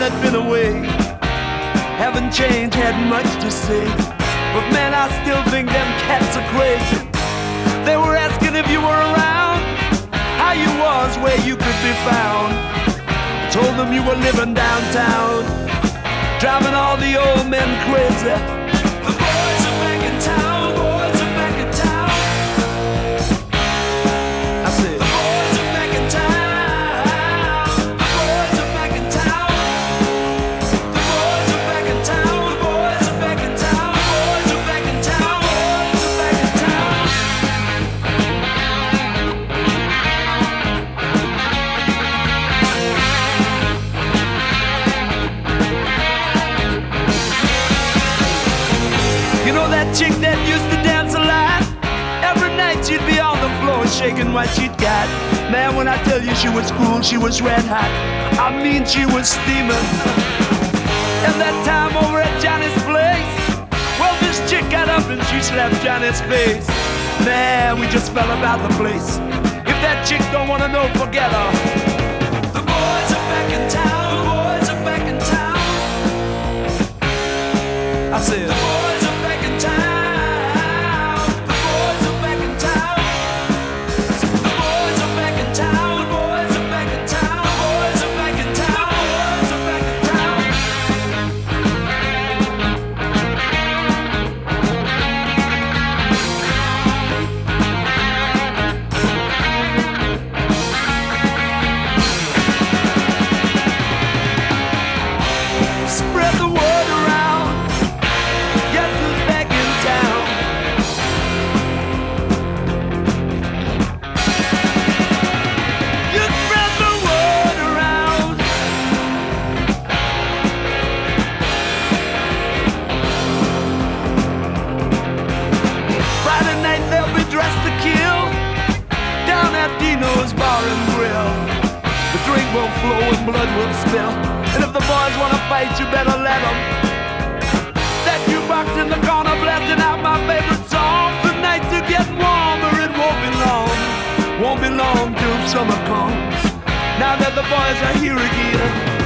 had been away, haven't changed, had much to say. But man, I still think them cats are crazy. They were asking if you were around, how you was, where you could be found. I told them you were living downtown, driving all the old men crazy. The boys are back in town, boys are back in town. I said, the boys are back in town, the boys are back in town. The boys are back in town, the boys are back in town, the boys are back in town, boys are back in town. You know that chick that used to dance a lot? Every night she'd be on the floor shaking what she'd got. Man, when I tell you she was cool, she was red hot. I mean, she was steaming. And that time over at Johnny's place, well, this chick got up and she slapped Johnny's face. Man, we just fell about the place. If that chick don't wanna know, forget her. The boys are back in town, the boys are back in town. I said, the boys are back in town, the boys are back in town. The boys are back in town, the boys are back in town, the boys are back in town, the boys are back in town. Spread the word around, guess who's back in town? You spread the word around. Friday night they'll be dressed to kill down at Dino's Bar and Grill. The drink will flow and blood will spill. And if the boys wanna fight, you better let them. That jukebox in the corner blasting out my favorite song. The nights are getting warmer, it won't be long. Won't be long till summer comes. Now that the boys are here again.